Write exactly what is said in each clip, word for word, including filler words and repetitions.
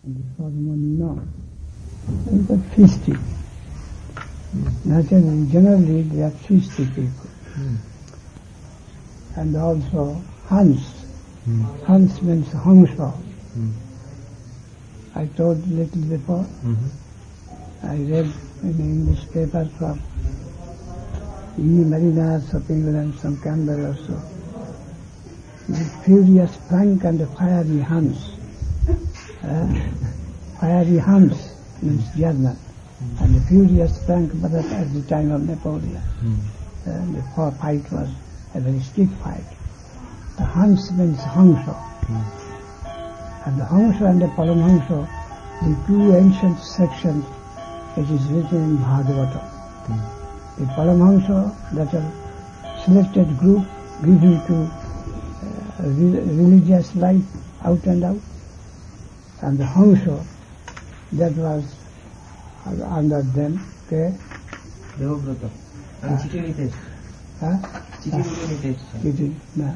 the ceremony now. But feisty. Naturally, generally they are feisty people. Mm. And also Hans. Mm. Hans means Hangsha. Mm. I told a little before. Mm-hmm. I read in the English paper from E. Marina, Sapil and some Campbell also. The furious Frank and the fiery Hans. Uh, fiery Hans means German. Mm. And the furious Frank, but at the time of Napoleon. Mm. Uh, the fight was a very stiff fight. The Hans means Hangsha. Mm. And the Hangsha and the Paramhangsha, the two ancient sections, it is written in Bhagavatam. Mm. The Paramhangsha, that a selected group given to uh, re- religious life out and out, and the Hangsha, that was under them. Okay? Devabrata. And Chitini test. Huh? Chitini test. Chitini, no.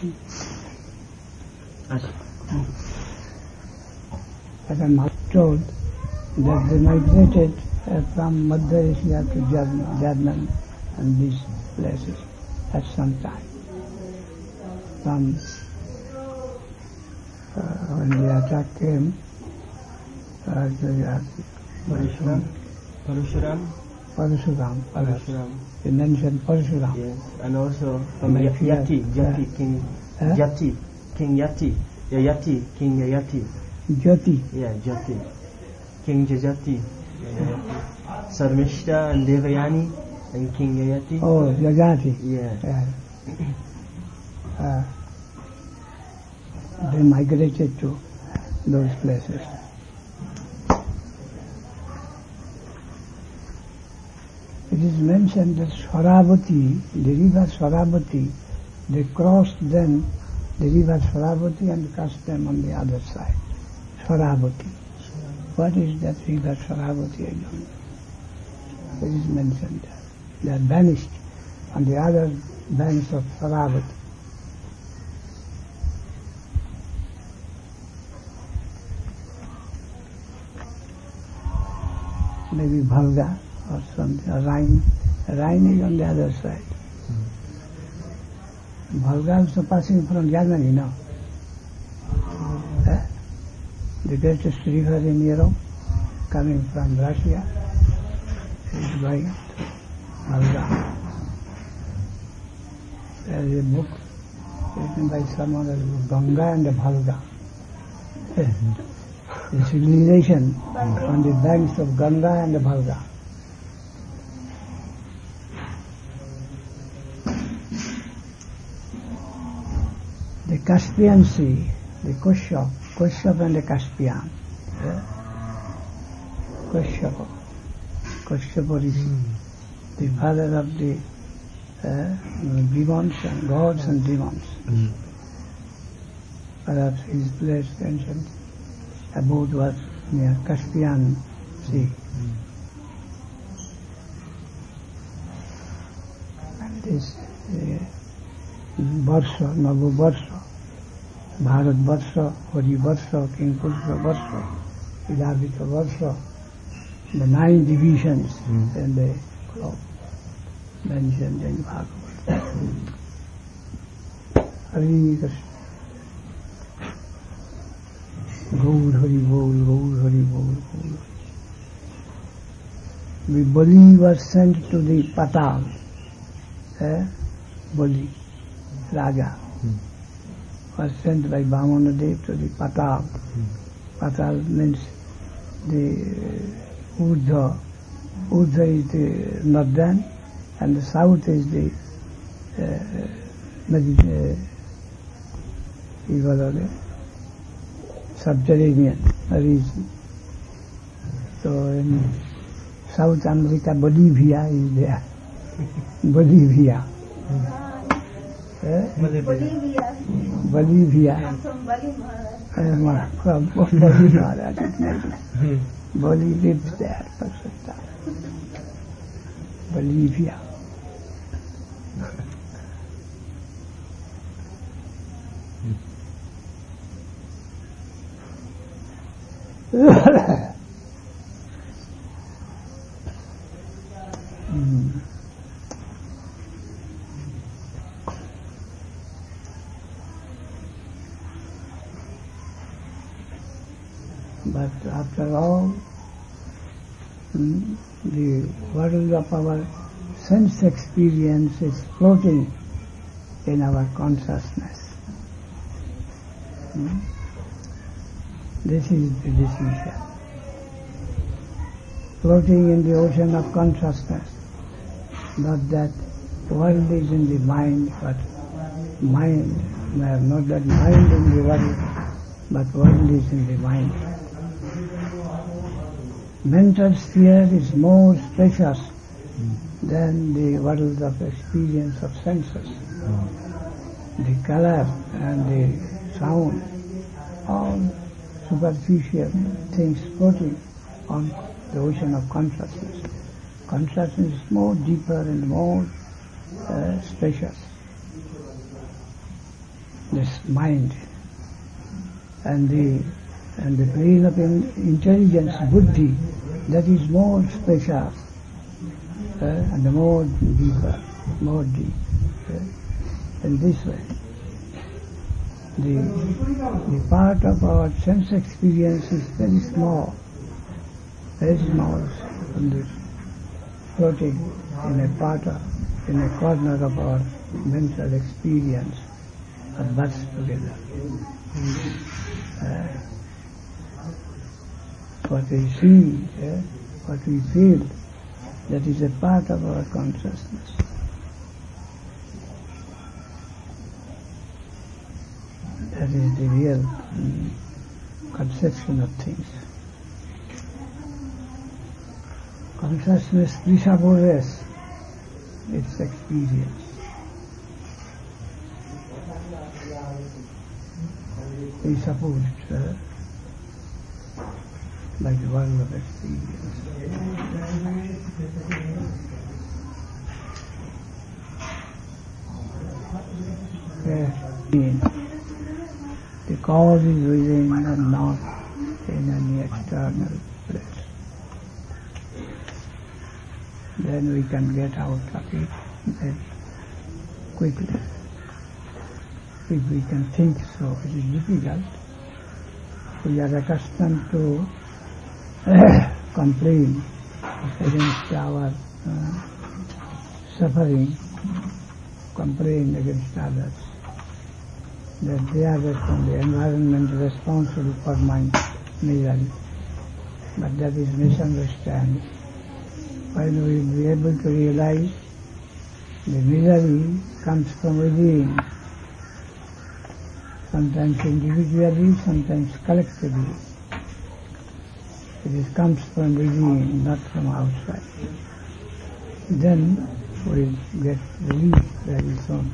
Asha. As I am told that they migrated uh, from Madhya Asia to German, German and these places at some time. From uh, when the attack came, uh, the, Parashuram. Parashuram. Parashuram. Parashuram. They mentioned Parashuram. Yes, and also from y- Yati, Yati, uh, King huh? Yati, King Yati, Yayati, King Yayati. Jyoti. Yeah, Jyoti. King Jajati. Yayati. Sarmishta and Devayani and King Yayati. Oh, Jajati. Yeah. yeah. Uh, they migrated to those places. It is mentioned that Swaravati, the river Swaravati, they crossed then the river Swaravati and cast them on the other side. Swaravati. What is that river Swaravati? I don't know. It is mentioned there. They are banished on the other banks of Swaravati. Maybe Bhalga or something, or Rhine. Rhine is on the other side. Mm. Volga also passing from Germany now. Eh? The greatest river in Europe, coming from Russia, is going to Volga. There is a book written by someone else, Ganga and the Volga. The civilization on the banks of Ganga and the Volga. The Caspian Sea, the Kashyap, Kashyap and the Caspian. Yeah? Kashyap, Kashyap Rishi, mm. the father of the uh, demons and gods and demons. Mm. Perhaps his place ancient abode was near Caspian Sea. Mm. And this uh, Barsha, Nabu Barsha, Bharat Barsha, Hari Barsha, King Purusha Barsha, Ilavita Barsha, the nine divisions mm. and the club mentioned in Bhagavad. Hari Krishna. Gaur Hari Bol, Gaur Hari Bol, Gaur. The Bali was sent to the Patal, eh? Bali, Raja, hmm. was sent by Vamanadev to the Patal. Hmm. Patal means the uh, Urdhva. Urdhva is the northern and the south is the uh, uh, subterranean region. So in South America, Bolivia is there. Bolivia. Eh? Bolivia. Bolivia. I'm from Bolivia. I am from Bolivia. Boli lives there for some time. Bolivia. mm. But after all, mm, the world of our sense experience is floating in our consciousness. Mm? This is the decision. Floating in the ocean of consciousness. Not that world is in the mind, but mind, not that mind in the world, but world is in the mind. Mental sphere is more spacious than the world of experience of senses. The color and the sound, all superficial things floating on the ocean of consciousness. Consciousness is more deeper and more uh, spacious. This mind and the and the plane of in, intelligence, buddhi, that is more spacious uh, and more deeper, more deep. Uh, in this way, the the part of our sense experience is very small, very small, and this floating in a part of, in a corner of our mental experience, and burst together. Uh, what we see, uh, what we feel, that is a part of our consciousness. That is the real um, conception of things. Consciousness presupposes its experience. Presupposed uh, by the world of experience. Uh, the cause is within and not in any external place. Then we can get out of it very quickly. If we can think so, it is difficult. We are accustomed to complain against our uh, suffering, complain against others, that they are from the environment responsible for my misery. But that is misunderstanding. When we will be able to realize the misery comes from within, sometimes individually, sometimes collectively. It comes from within, not from outside. Then we'll get relief very soon.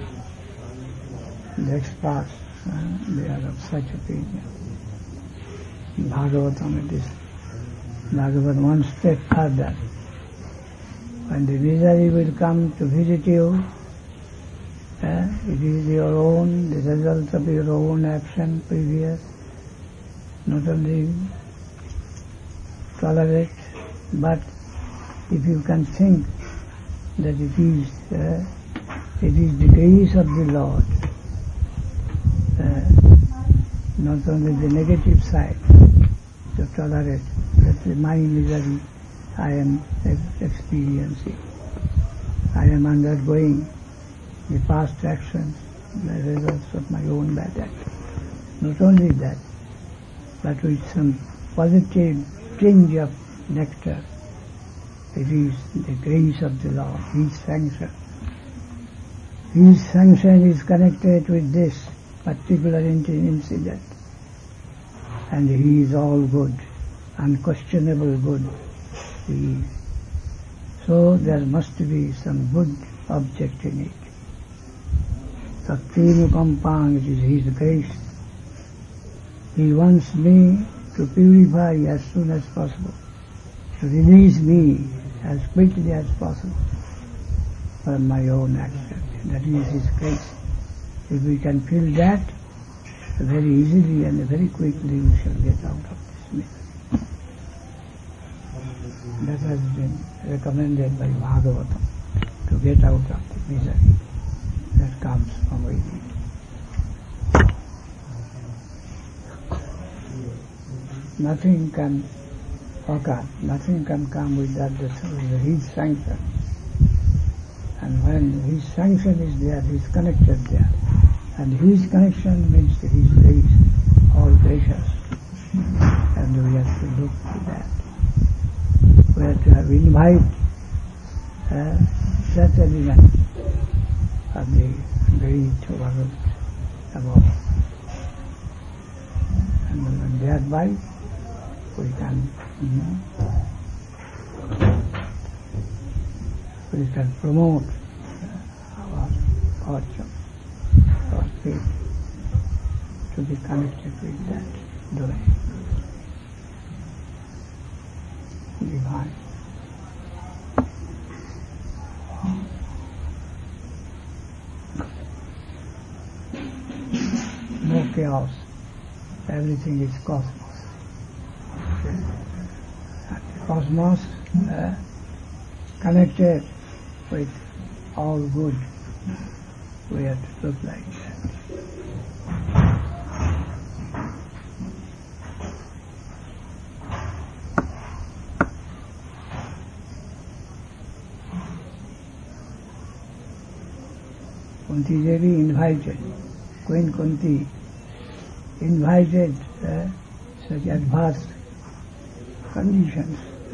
The experts, uh, they are of such opinion. In Bhagavatam it is, Bhagavat one step further. When the misery will come to visit you, uh, it is your own, the result of your own action previous, not only tolerate, but if you can think that it is uh, it is the grace of the Lord, uh, not only the negative side to tolerate, that my misery I am experiencing, I am undergoing the past actions, the results of my own bad actions. Not only that, but with some positive tinge of nectar. It is the grace of the Lord, His sanction. His sanction is connected with this particular incident. And He is all good, unquestionable good. He is. So there must be some good object in it. Sakti-nukampang, it is His grace. He wants me to purify as soon as possible, to release me as quickly as possible from my own action. That is His grace. If we can feel that, very easily and very quickly we shall get out of this. misery. That has been recommended by Bhagavatam to get out of the misery that comes from within. Nothing can occur, nothing can come without the, his sanction. And when his sanction is there, he is connected there. And his connection means his grace, all gracious. And we have to look to that. We have to have invite uh, such element of the great world above. And when thereby we can you know, we can promote uh, our fortune, our faith to be connected with that domain. Divine. No chaos. Everything is cosmos. And the cosmos uh, connected with all good. We have to look like that. Kunti Devi invited, Queen Kunti invited uh, such adverse conditions.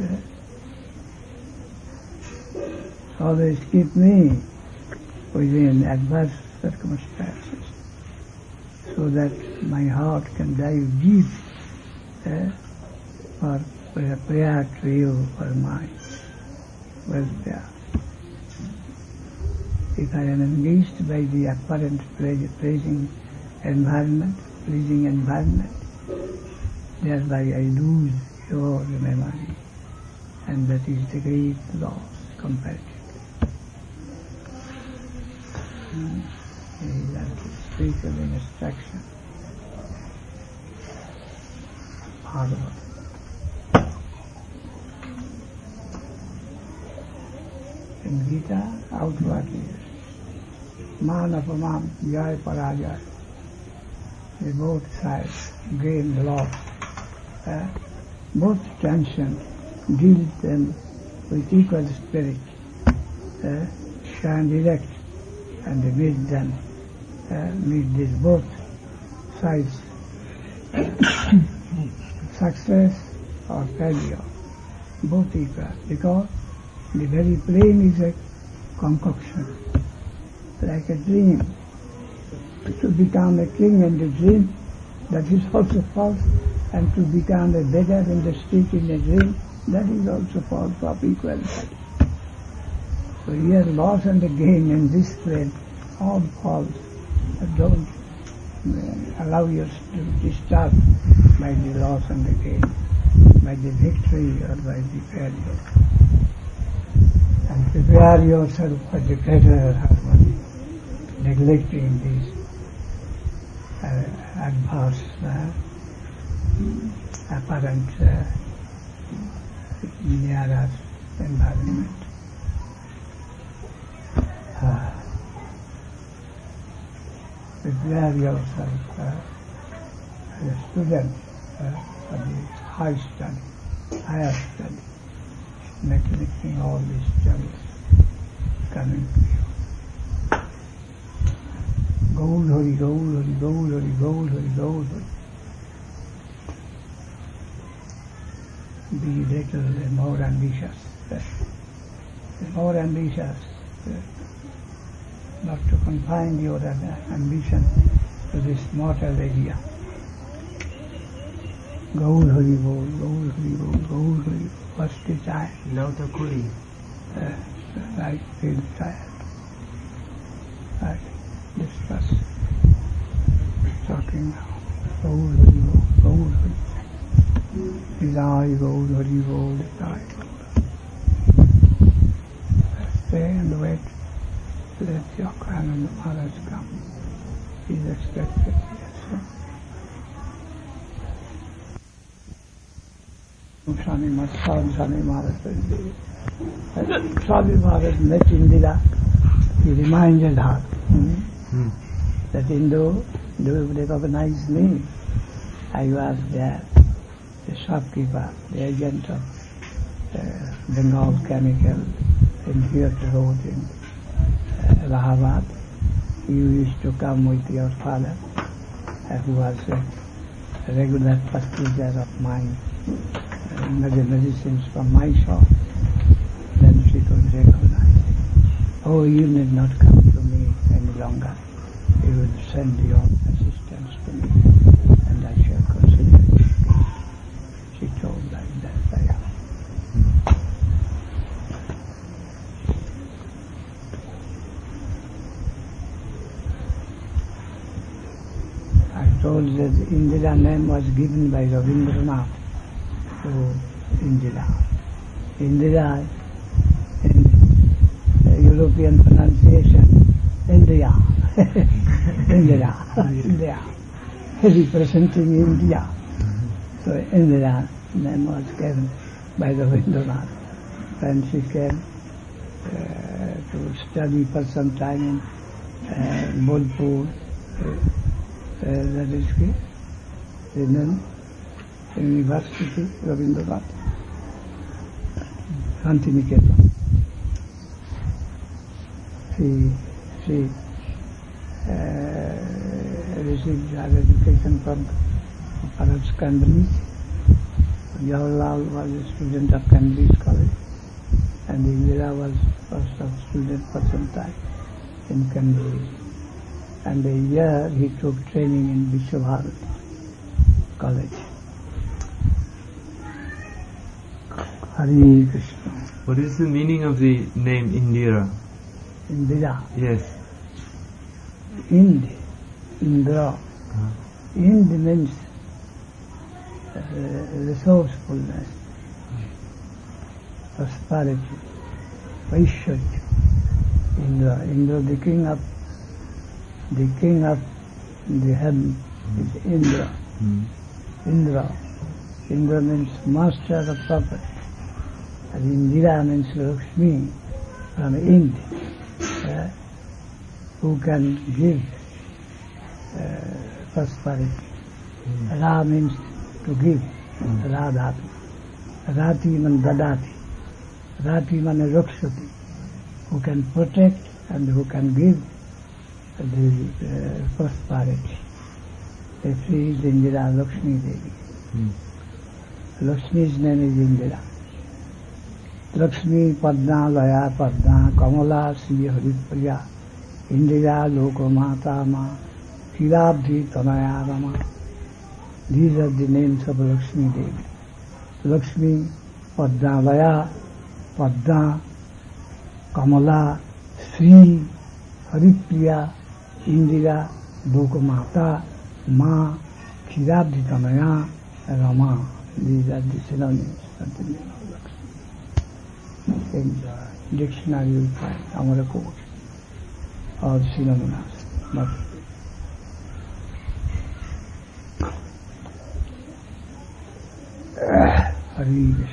Uh, always keep me within adverse circumstances so that my heart can dive deep uh, for, for a prayer to you for my welfare. If I am engaged by the apparent pleasing environment, pleasing environment, thereby I lose your memory, and that is the great loss comparatively. Mm. That is spiritual instruction. Bhagavad. In Gita, outward is Man Apaman, Jai Parajay. The both sides gain loss. Uh, both tension deal them with equal spirit, uh, stand erect and meet them, uh, meet these both sides, success or failure, both equal, because the very plane is a concoction, like a dream. To become a king in the dream, that is also false, and to become a beggar in the street in a dream, that is also false of equal value. So here loss and gain in this plane, all false. Don't allow yourself to be disturbed by the loss and the gain, by the victory or by the failure. And prepare yourself for the greater harmony, neglecting these uh, adverse, uh, apparent uh, near us environment. Uh, prepare yourself uh, as a student uh, for the high study, higher study, neglecting all these troubles coming to you. Gold, Hari, gold, Hari, gold, Hari, gold, Hari, gold, Hari. Be little more ambitious. Be more ambitious. Not to confine your ambition to this mortal area. Gold, Hari, gold, gold, Hari, gold, gold, Hari. What's the time? Now the coolie. Uh, I feel tired. I discuss. Talking now. Gold, Hari, gold, gold, Hari. Desire gold, Hari, gold, desire gold. Stay and wait. Let your Ananda Maharaj come. He is expected here soon. Swami Maharaj, Swami Maharaj. Swami Maharaj met Indira. He reminded her hmm, Hmm. that Indo, do you recognize me? I was there, the shopkeeper, the agent of uh, Bengal Chemical in Hewitt Road in uh, Allahabad. You used to come with your father, uh, who was a regular purchaser of my uh, medicines from my shop. Then she could recognize. Oh, you need not come to me any longer. You will send your assistance to me, and I shall consider it. She told like that. I I told that Indira name was given by Rabindranath to Indira. Indira in European pronunciation, India. Indira. India. Representing India. So Indira name was given by Rabindranath. When she came uh, to study for some time in uh, Bolpur, uh, uh, that is in University, Rabindranath, Shantiniketan. She, she uh, received her education from perhaps Cambridge. Jawaharlal was a student of Cambridge College, and Indira was also a student for some time in Cambridge. And a year he took training in Vishwabharati College. Hare Krishna. What is the meaning of the name Indira? Indira. Yes. Ind. Indra. Uh-huh. Ind means uh, resourcefulness, prosperity, Vaishya. Indra. Indra, the king of the king of the heaven, mm. is Indra. Mm. Indra. Indra means master of property. And Indira means Lakshmi from Ind, uh, who can give uh, prosperity. Mm. Ra means to give, mm. Radhati. Rati means Dadati. Rati means Rakshati, who can protect and who can give the uh, prosperity. If she is Indira, Lakshmi Devi. Mm. Lakshmi's name is Indira. Lakshmi, Padna, Laya, Padna, Kamala, Sri Haripriya, Indira, Lokamata, Ma, Kirabdhi, Tanaya, Rama. These are the names of Lakshmi Devi. Lakshmi, Padna, Laya, Padna, Kamala, Sri Haripriya, Indira, Lokamata, Ma, Kirabdhi, Tanaya, Rama. These are the synonyms of the name of Lakshmi. In the dictionary you will find our quotes or synonyms. But Hare Krishna.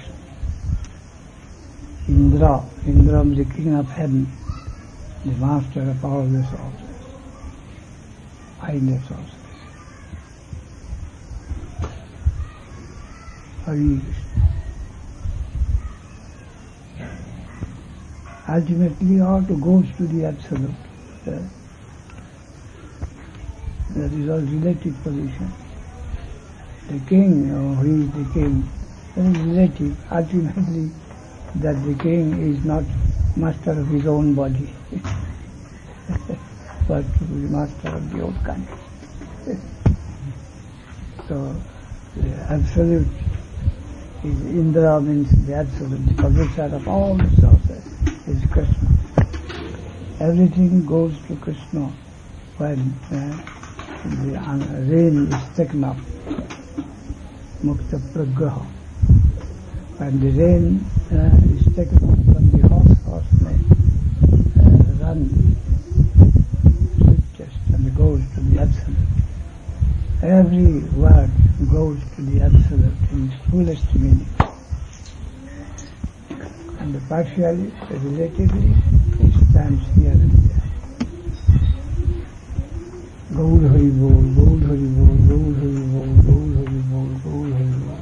Indra, Indra is the king of heaven, the master of all resources, fine resources. Hare Krishna. Ultimately all to goes to the Absolute. Uh, that is all relative position. The king, or who is the king, that is relative. Ultimately, that the king is not master of his own body, but to be master of the whole country. So, the Absolute is Indra, means the Absolute, the possessor of all resources, is Krishna. Everything goes to Krishna when uh, the uh, rain is taken up, Mukta Pragraha. When the rain uh, is taken up from the horse, horse may uh, run swiftest and goes to the Absolute. Every word goes to the Absolute in its fullest meaning. and partially, relatively, it stands here and there. Gaur Hari Bol, Gaur Hari Bol, Gaur Hari Bol, Gaur Hari Bol, Gaur Hari Bol.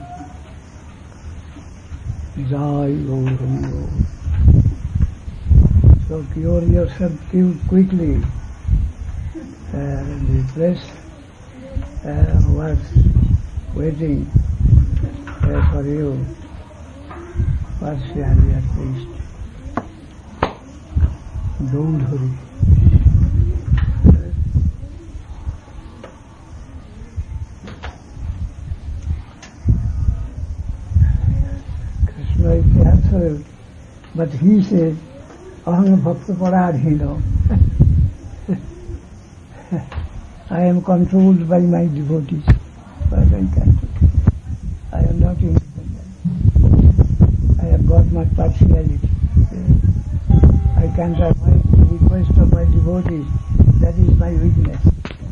Jai Gaur Hari Bol. So cure yourself quickly. Uh, the press uh, was waiting uh, for you. Partially at least. Gaur Hari. Krishna is the absolute, but he says, Aham Bhakta Paradhino. I am controlled by my devotees, but I can't. I am not independent. I have got my partiality. I can't avoid the request of my devotees. That is my weakness.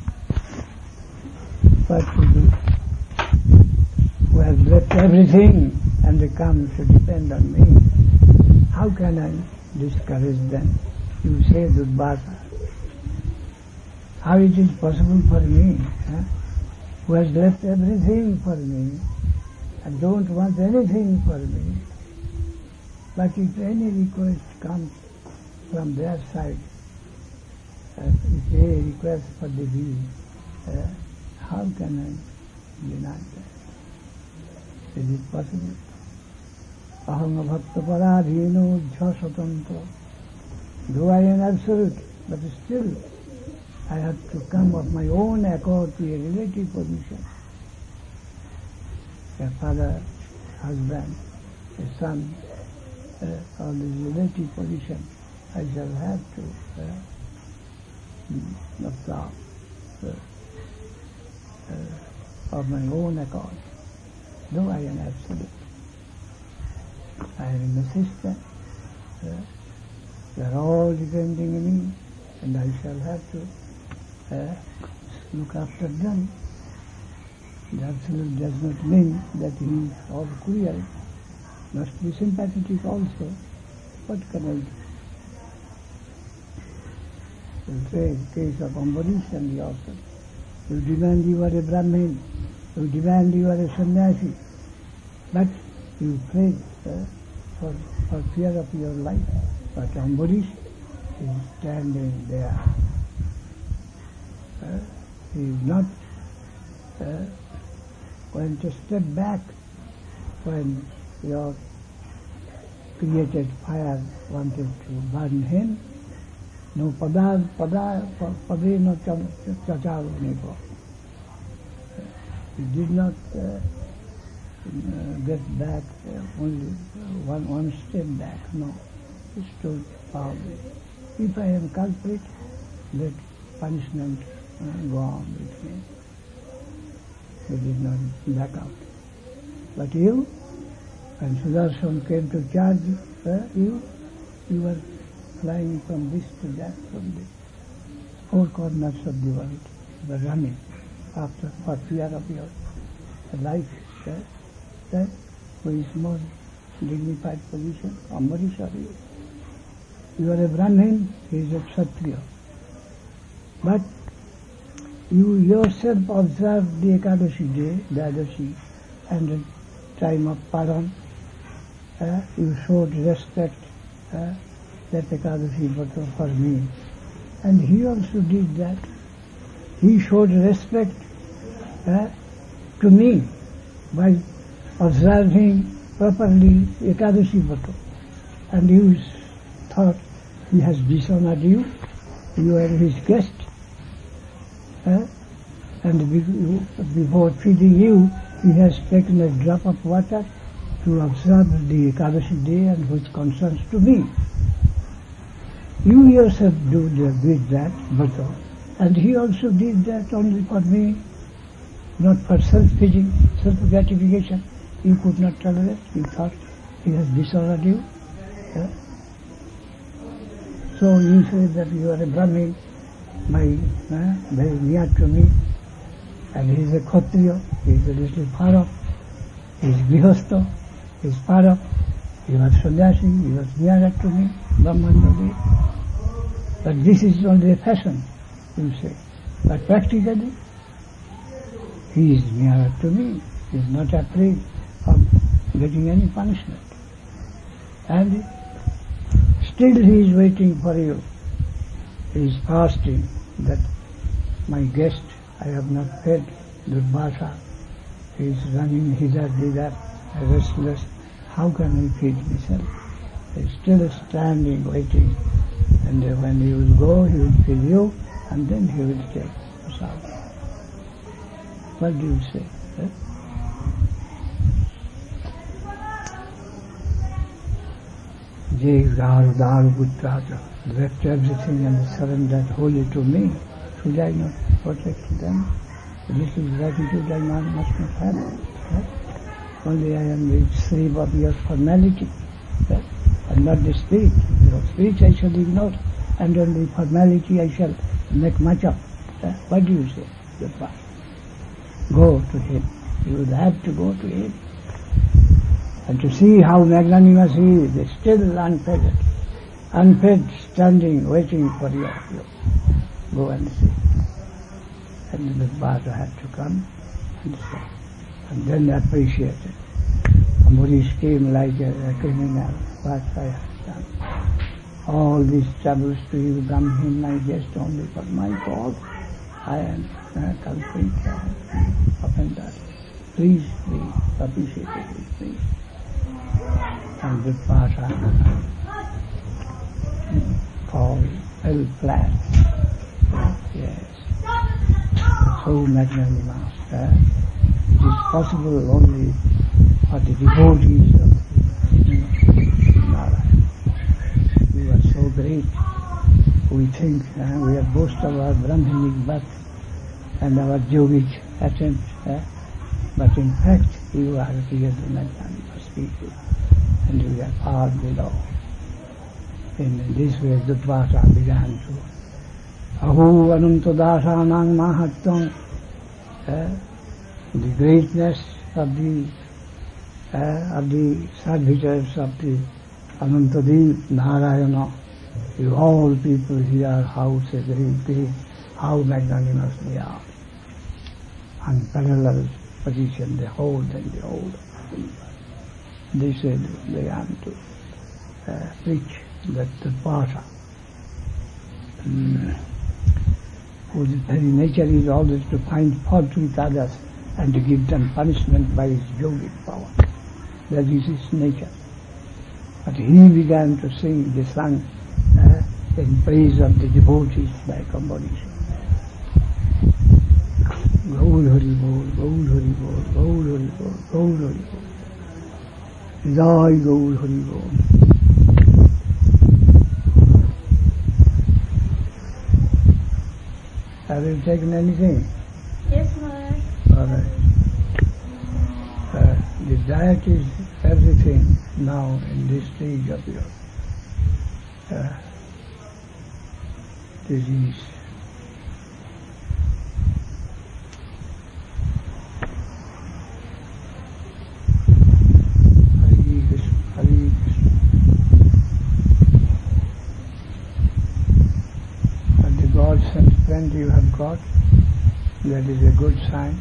What to do? Who has left everything and they come to depend on me. How can I discourage them? You say Dudbhasa. How it is possible for me, huh? Who has left everything for me and don't want anything for me. But if any request comes from their side, uh, if they request for the view, uh, how can I deny that? Is it possible? Aham bhakta paradhino jha satantra. Though I am absolute, but still I have to come of my own accord to a relative position. A father, husband, a son, uh, all this relative position, I shall have to uh, absorb uh, uh, of my own accord, though I am absolute. I am a sister, uh, they are all depending on me, and I shall have to Uh, look after them. The absolute does not mean that he is all cruel. Must be sympathetic also. What can I do? We'll say in case of Ambarish and the author. You demand you are a Brahmin, you demand you are a sannyasi, but you pray uh, for, for fear of your life. But Ambarish is standing there. Uh, he is not uh, going to step back when your created fire wanted to burn him. No pada, pada, pade no chacharu neko. He did not uh, uh, get back uh, only one, one step back, no. He stood proudly. If I am culprit, let punishment Uh, go on with me. He did not back out. But you, when Sudarshan came to charge uh, you, you were flying from this to that, from the four corners of the world. You were running after for fear of your life. Uh, that who is more dignified position, Ambarish or you. You are a Brahmin, he is a Kshatriya. But you yourself observe the Ekadashi day, the Adashi, and the time of Paran. Uh, you showed respect, uh, that Ekadashi Vrata for me. And he also did that. He showed respect uh, to me by observing properly Ekadashi Vrata. And you thought he has dishonored you, you are his guest. Uh, and before feeding you, he has taken a drop of water to observe the Ekadashi day and which concerns to me. You yourself do the, did that, but and he also did that only for me, not for self-feeding, self-gratification. You could not tolerate. You thought he has dishonored you. Uh, so you say that you are a Brahmin, my, uh, very near to me, and he is a Kshatriya, he is a little far off, he is Grihastha, he is far off, He was sannyasi, he was nearer to me, Brahmananda. But this is only a fashion, you say. But practically, he is nearer to me. He is not afraid of getting any punishment. And still he is waiting for you. He is fasting that my guest I have not fed, Durvasa. He is running hither, thither, restless. How can I feed myself? He is still standing, waiting. And when he will go, he will feed you, and then he will take us out. What do you say? Eh? Jai Garu Daru Putraja, left everything and surrendered wholly to me. Should I not protect them? This is gratitude I must not have. Eh? Only I am the slave of your formality, eh? and not the spirit. Your spirit I shall ignore, and only formality I shall make much of. Eh? What do you say? Goodbye. Go to him. You will have to go to him. And to see how magnanimous he is, is still unfed, unfed, standing, waiting for you. Go and see. And the Bhata had to come and say, and then appreciate it. Ambarish came like a, a criminal, what I have done. All these troubles to you, Brahmin, my guest, only for my fault. I am a culprit, offender. Please, please, appreciate it, please. And the Bhata fall, fell flat. Yes. So magnanimous. Eh? It is possible only for the devotees of Narayana. We are so great. We think eh, we are boast of our Brahminic birth and our yogic attempt. Eh? But in fact, you are really magnanimous people, and you are far below. In this way, the Bhata began to Ahu Ananta Dasanang Mahattam, uh, the greatness of the uh, of the servitors of the Anantadev Narayana. You all people here, how great they, how magnanimous they are. Unparalleled position they hold and they hold. They said they began to uh, preach that the Bhata, um, whose very nature is always to find fault with others and to give them punishment by his yogic power. That is his nature. But he began to sing the song uh, in praise of the devotees like Ambarish. Gaur Hari Bol, Gaur Hari Bol, Gaur Hari Bol, Gaur Hari Bol. Jai Gaur Hari Bol. Have you taken anything? Yes, Maharaj. All right. Uh, the diet is everything now in this stage of your uh, disease. Hari Krishna, Hari Krishna. And the God sent friend you have got, that is a good sign.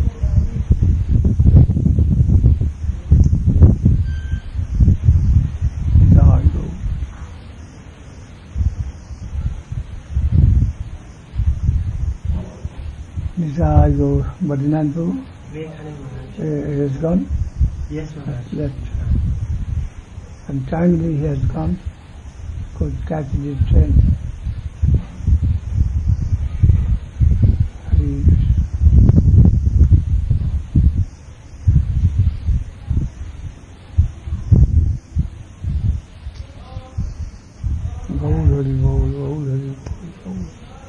Go Badrinath, uh, has gone? Yes, Maharaj. Left. And timely he has gone, could catch the train. Hari Gaur Hari Bol, Gaur Hari Bol,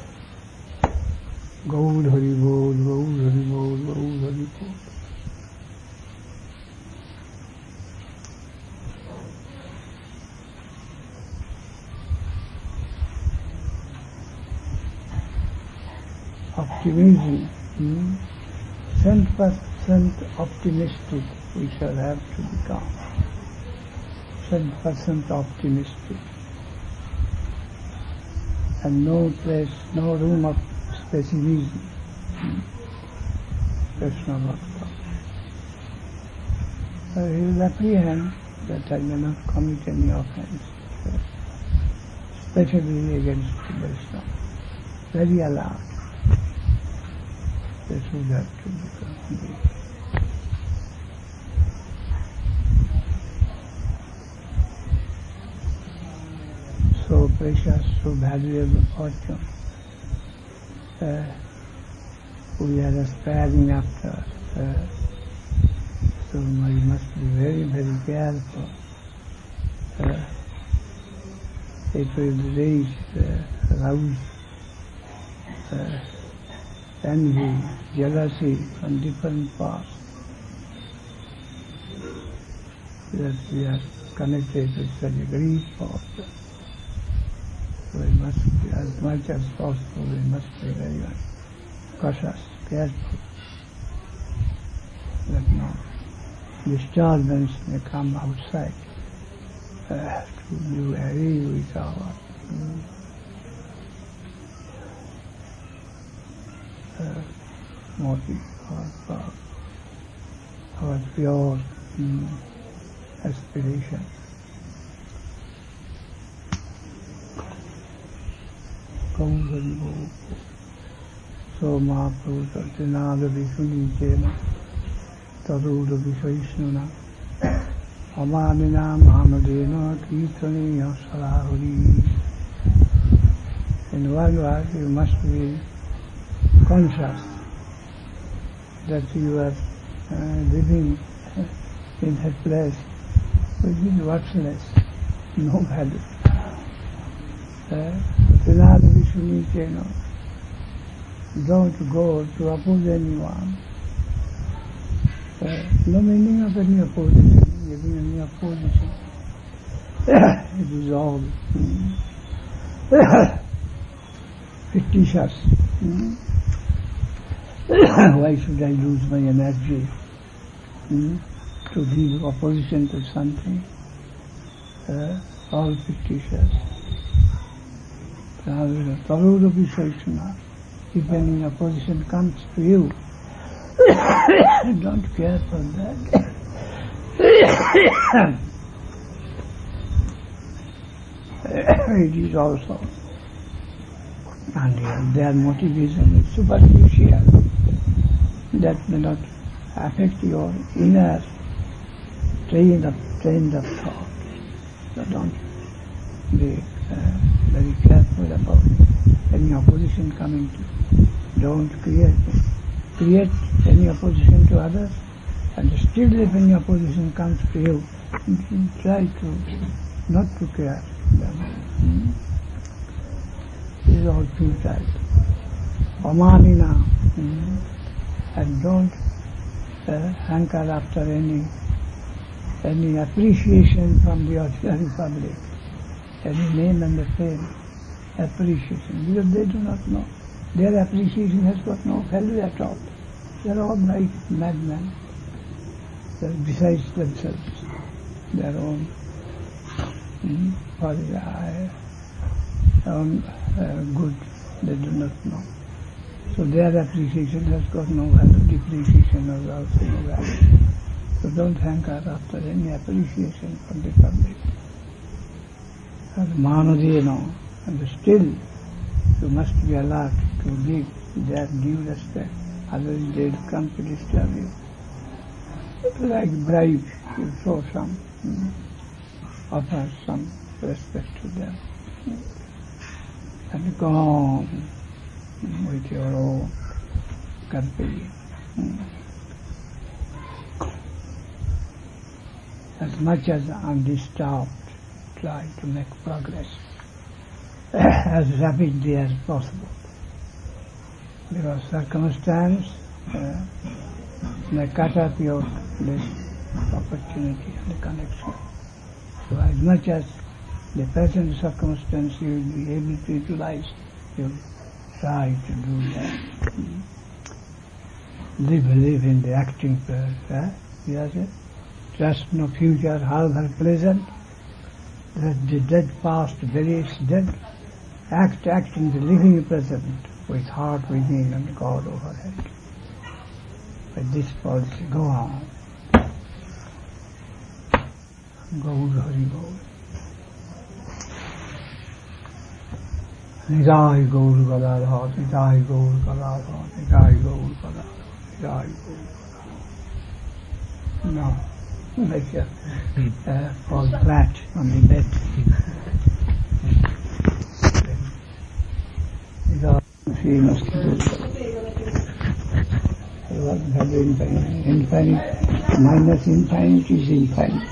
Gaur Hari Bol, Gaur Hari Bol, Gaur Hari Bol. Optimism, hmm? cent percent optimistic we shall have to become. hundred percent optimistic. And no place, no room of pessimism. Krishna Bhakta. So he will apprehend that I may not commit any offense, especially against Krishna. Very alert. This would have to become. So precious, so valuable fortune. Uh, we are aspiring after. Uh, so we must be very, very careful. Uh, it will raise, uh, rouse uh, envy, jealousy on different parts. That we are connected with such a great force. So we must be, as much as possible, we must be very much cautious, careful, that no disturbance may come outside uh, to do away with our um, uh, motive, our, our, our pure um, aspiration. So Mahaprabhu Tartinada Vishunijena Taruda Vishaishnuna Amanina Mahamadena Kirtaniya Sarahuri. In one word, you must be conscious that you are uh, living in a place which is worthless, no value. Uh, Don't go to oppose anyone. Uh, no meaning of any opposition, giving any opposition. It is all mm, fictitious. Mm. Why should I lose my energy mm, to give opposition to something? Uh, all fictitious. Taruda Vishaishnuna. If any opposition comes to you, don't care for that. It is also, and their motivation is superficial. That may not affect your inner train of, train of thought. So don't be uh, very careful about any opposition coming to you. Don't create create any opposition to others, and still if any opposition comes to you, try to not to care. Hmm? This is all futile. Amanina, hmm? And don't uh, hanker after any any appreciation from the ordinary public, any name and the fame, appreciation, because they do not know. Their appreciation has got no value at all. They are all bright madmen. They are besides themselves, their own, mm, for their own uh, good, they do not know. So their appreciation has got no value, depreciation has also no value. So don't hanker after any appreciation from the public. As Manadena, and still you must be alert to give their due respect, otherwise they will come to disturb you. Like bribe, you show some, mm, offer some respect to them, mm, and go on with your own company. Mm. As much as undisturbed, try to make progress as rapidly as possible, because circumstance uh, may cut off your this opportunity and the connection. So as much as the present circumstance you will be able to utilize, you try to do that. Live, live in the acting place. Eh? Yes, trust no future, however pleasant, that the dead past buries dead, act, act in the living present with heart within and God overhead. With this policy, go on. Gaur Hari Gaur. Nidai Gaur Gadadhar, Nidai Gaur Gadadhar, Nidai Gaur Gadadhar, Nidai Gaur Gadadhar. No, like a uh, fall flat on the bed. Nidai Sri must do infinite. Infinite minus infinite is infinite.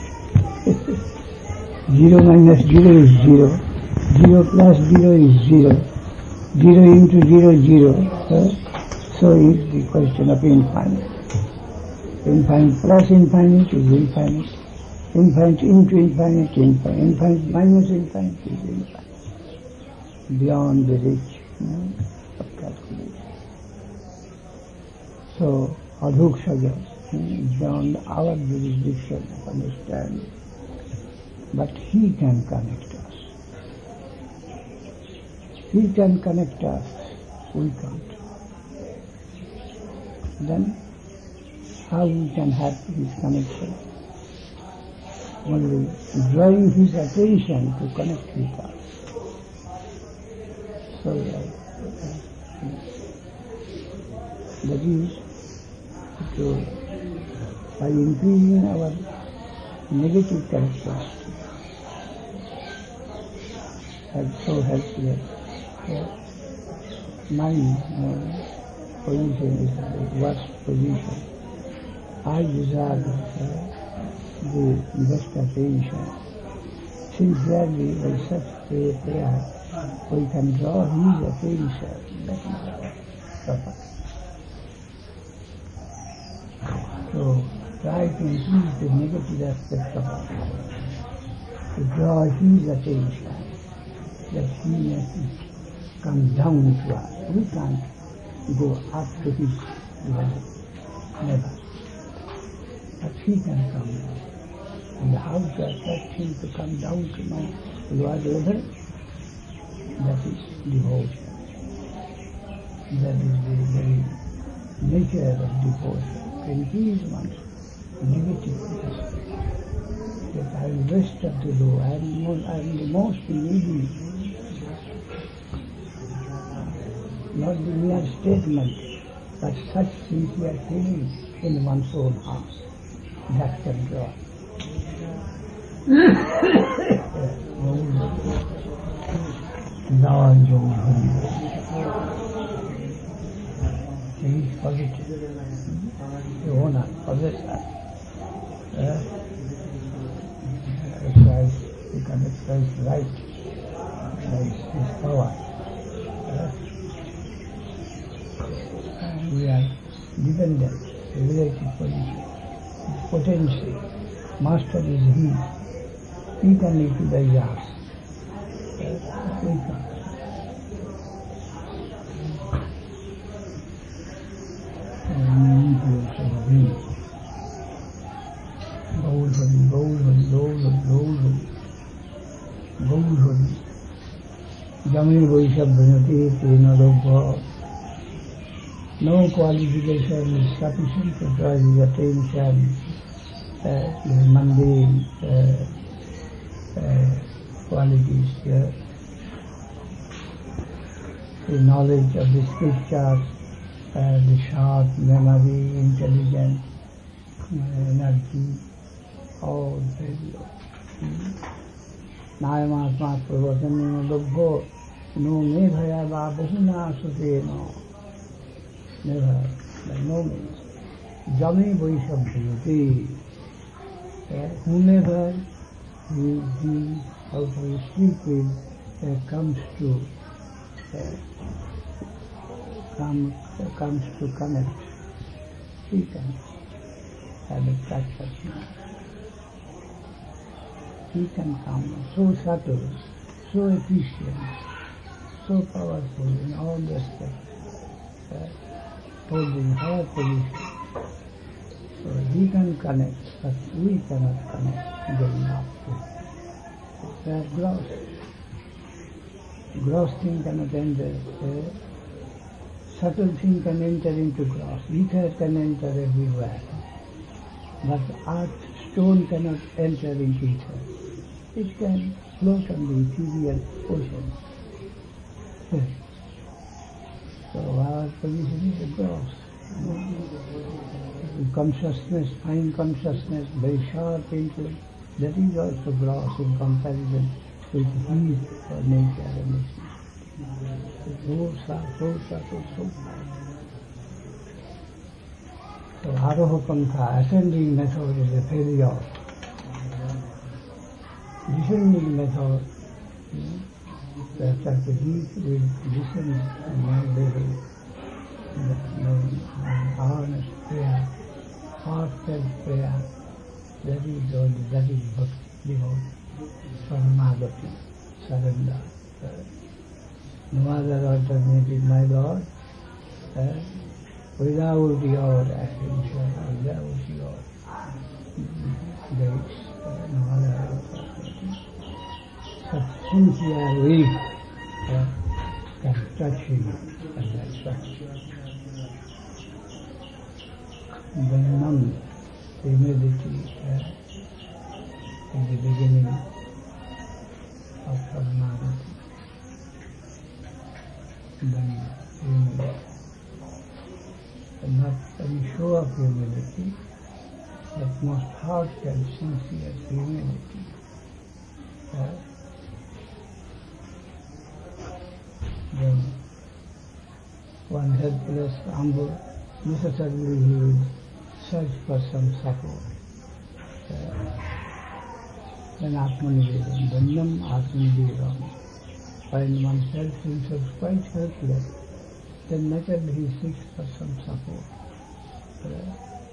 Zero minus zero is zero. Zero plus zero is zero. Zero into zero, zero. Uh, so is the question of infinite. Infinite plus infinite is infinite. Infinite into infinite, infinite. Infinite minus infinite is infinite. Beyond the reach, you know, of calculation. So, Adhuk suggests, beyond our jurisdiction of understanding. But he can connect us. He can connect us, we can't. Then, how we can have this connection? Only drawing his attention to connect with us. So, uh, that is, to, by increasing our negative characteristics, have so helpless. Uh, mind uh, position is the worst position. I desire uh, the best attention. Sincerely, by such prayer, we can draw his attention. That is proper. So, try to increase the negative aspect of our life, to draw his attention, that he may come down to us. We can't go up to his level, never. But he can come down. And how to attract him to come down to my lower level? That is devotion. That is the very nature of devotion. To increase one's negative aspect. That I am the best of the low, I am, more, I am the most needy. Not the mere statement, but such sincere feeling in one's own heart. That can draw. Now I'm going home. He is positive. The owner, possessor. Uh, exercise, you can exercise right. That is his power. Uh, we are dependent, relative position, potency. Master is he. He can utilize us. Uh, we can't. Gaur Hari, Gaur Hari, Gaur Hari, Gaur Hari, Gaur Hari. Jami Vaishab Bhajati Tena Lobha. No qualification is sufficient to draw his attention. Uh, the mundane uh, uh, qualities here. The knowledge of the scriptures, uh, the sharp memory, intelligence, uh, energy, all very low. Nayamatma Pravasanena Lobho No Mevaya Bahuna Suteno. Never, by no means. Jami Vaishab Bhajati. Whomever he, he how to speak with uh, comes to uh, come, uh, comes to connect, he can have a touch of him. He can come so subtle, so efficient, so powerful in all respects, uh, holding higher position. So he can connect, but we cannot connect going up to him. they are gross. Gross thing cannot enter. Uh, subtle thing can enter into gross. Ether can enter everywhere. But art, stone cannot enter into ether. It can float on the ethereal ocean. So our position is gross. Consciousness, fine consciousness, very sharp intellect, that is also gross in comparison with his nature and existence. Those are, those are so, so fine. So Aroha Pantha, ascending method is a failure. Descending method, that the heat will descend to my level. Awareness prayer, heartfelt prayer, that is all, that is bhakti, devotion, saranagati, surrender. No other alternative, my Lord. Uh, without your attention, without your grace, uh, no other alternative. Such sincere will uh, can touch you and that touch. Then none, humility uh, in the beginning of Saranagati. Then humility. And not any show of humility, but most heartfelt, sincere humility. Uh, then one helpless, humble, necessarily he would search for some support. Uh, then Atmanivedam, Danyam Atmanivedam. When oneself himself quite helpless, then naturally he seeks for some support. Uh,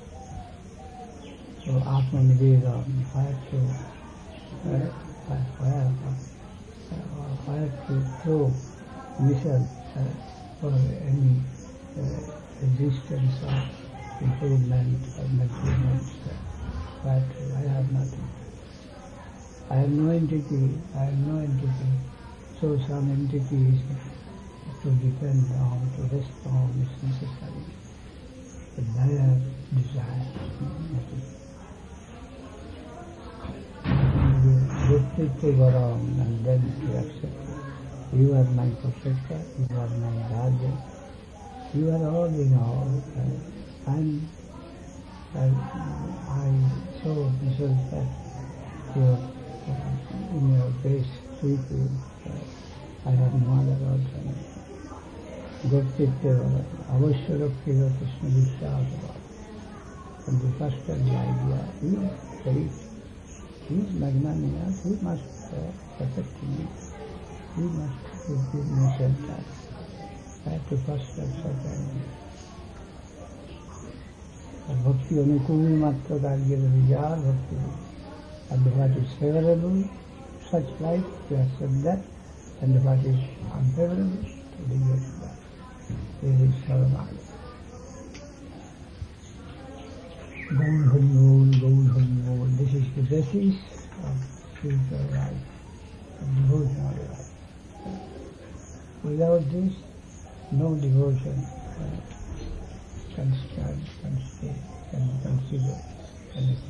so Atmanivedam, where to, uh, where, uh, where to throw missile uh, for any uh, resistance or improvement or measurements. But I have nothing. I have no entity, I have no entity. So some entities to depend on, to rest on is necessary. But their desire, nothing. And then to accept. You are my protector, you are my guardian. You are all in all, uh, and I, I saw myself that your, uh, in your face, sweet you, uh, I have no other alternative. Goptitteva, avasyaraktiva Krishna Vidyadava. And the first of the idea, he is great, he is magnanimous, he must uh, protect me, he must give me shelter. I have to first have such an Bhakti Anukul Matra Karya Vijaya Bhakti. And what is favorable, such life, to accept that, and what is unfavorable, to reject that. This is Saranagati. Gaur Hari Bol, Gaur Hari Bol. This is the basis of spiritual life, of devotional life. Without this, no devotion uh, can stand, can stay, can be considered, can be